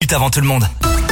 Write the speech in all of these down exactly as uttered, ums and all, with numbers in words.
Avant tout le monde.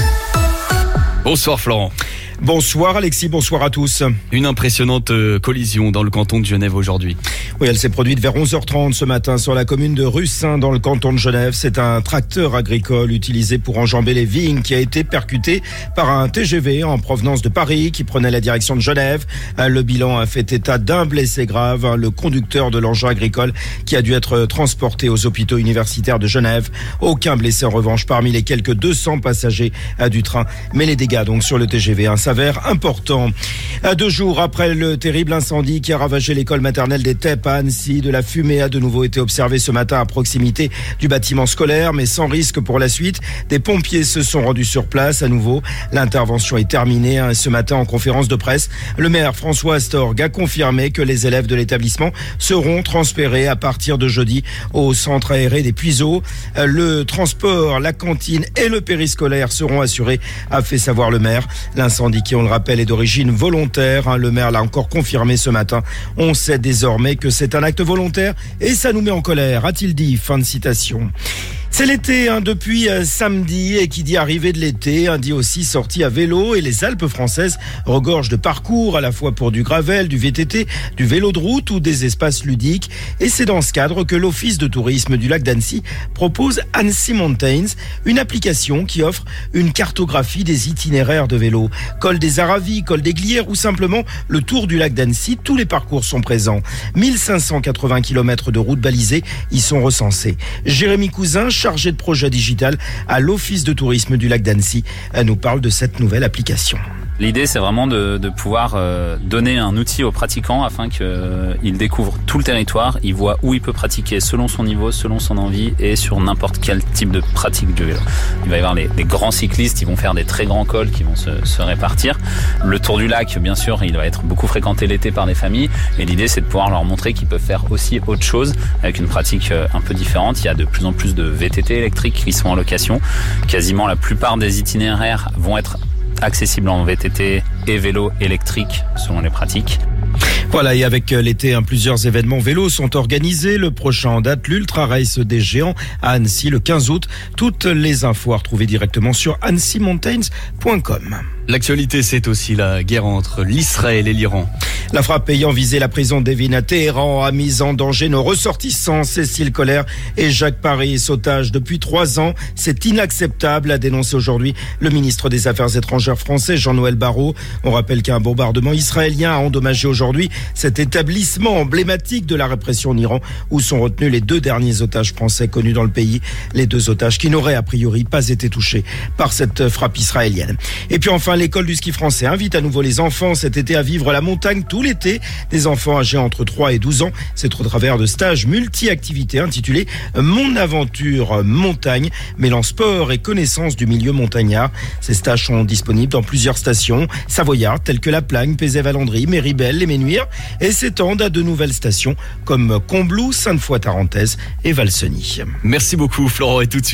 Bonsoir Florent. Bonsoir Alexis, bonsoir à tous. Une impressionnante collision dans le canton de Genève aujourd'hui. Oui, elle s'est produite vers onze heures trente ce matin sur la commune de Russin dans le canton de Genève. C'est un tracteur agricole utilisé pour enjamber les vignes qui a été percuté par un T G V en provenance de Paris qui prenait la direction de Genève. Le bilan a fait état d'un blessé grave, le conducteur de l'engin agricole qui a dû être transporté aux hôpitaux universitaires de Genève. Aucun blessé en revanche parmi les quelques deux cents passagers du train. Mais les dégâts donc sur le T G V hein, s'avèrent importants. À deux jours après le terrible incendie qui a ravagé l'école maternelle des Teppes à Annecy, de la fumée a de nouveau été observée ce matin à proximité du bâtiment scolaire, mais sans risque pour la suite. Des pompiers se sont rendus sur place à nouveau. L'intervention est terminée hein, ce matin en conférence de presse. Le maire François Astorg a confirmé que les élèves de l'établissement seront transférés à partir de jeudi au centre aéré des Puiseaux. Le transport, la cantine et le périscolaire seront assurés, a fait savoir le maire. L'incendie qui, on le rappelle, est d'origine volontaire. Hein, le maire l'a encore confirmé ce matin. On sait désormais que c'est un acte volontaire et ça nous met en colère, a-t-il dit. Fin de citation. C'est l'été hein, depuis euh, samedi et qui dit arrivée de l'été, hein, dit aussi sortie à vélo et les Alpes françaises regorgent de parcours à la fois pour du gravel, du V T T, du vélo de route ou des espaces ludiques. Et c'est dans ce cadre que l'Office de tourisme du lac d'Annecy propose Annecy Mountains, une application qui offre une cartographie des itinéraires de vélo. Col des Aravis, col des Glières ou simplement le tour du lac d'Annecy, tous les parcours sont présents. mille cinq cent quatre-vingts kilomètres de routes balisées y sont recensés. Jérémy Cousin, chargé de projet digital à l'Office de tourisme du lac d'Annecy, nous parle de cette nouvelle application. L'idée, c'est vraiment de, de pouvoir euh, donner un outil aux pratiquants afin qu'il euh, découvre tout le territoire, il voit où il peut pratiquer selon son niveau, selon son envie et sur n'importe quel type de pratique du vélo. Il va y avoir les, les grands cyclistes, ils vont faire des très grands cols qui vont se, se répartir. Le tour du lac, bien sûr, il va être beaucoup fréquenté l'été par des familles et l'idée, c'est de pouvoir leur montrer qu'ils peuvent faire aussi autre chose avec une pratique un peu différente. Il y a de plus en plus de V T T électriques qui sont en location. Quasiment la plupart des itinéraires vont être accessible en V T T et vélo électrique selon les pratiques. Voilà, et avec l'été, hein, plusieurs événements vélos sont organisés. Le prochain en date, l'Ultra Race des Géants à Annecy le quinze août. Toutes les infos à retrouver directement sur annecy mountains point com. L'actualité, c'est aussi la guerre entre l'Israël et l'Iran. La frappe ayant visé la prison d'Evin à Téhéran a mis en danger nos ressortissants Cécile Collère et Jacques Paris, otages depuis trois ans. C'est inacceptable, a dénoncé aujourd'hui le ministre des Affaires étrangères français Jean-Noël Barrot. On rappelle qu'un bombardement israélien a endommagé aujourd'hui cet établissement emblématique de la répression en Iran où sont retenus les deux derniers otages français connus dans le pays. Les deux otages qui n'auraient a priori pas été touchés par cette frappe israélienne. Et puis enfin, l'école du ski français invite à nouveau les enfants cet été à vivre la montagne tout l'été. Des enfants âgés entre trois et douze ans. C'est au travers de stages multi-activités intitulés Mon aventure montagne, mêlant sport et connaissance du milieu montagnard. Ces stages sont disponibles dans plusieurs stations savoyardes telles que La Plagne, Pézet-Valandry, Méribel, les Ménuires et s'étendent à de nouvelles stations comme Combloux, Sainte-Foy-Tarentaise et Valseny. Merci beaucoup Florent et tout de suite.